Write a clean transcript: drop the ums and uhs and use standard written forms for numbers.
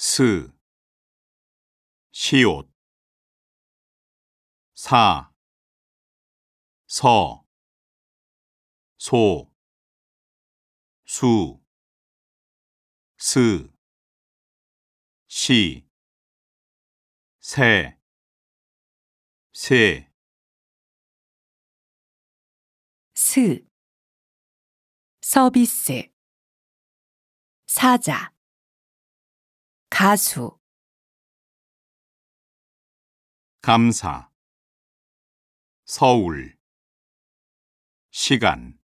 스, 시옷, 사, 서, 소, 수, 스, 시, 세, 세, 스, 서비스, 사자, 가수, 감사, 서울, 시간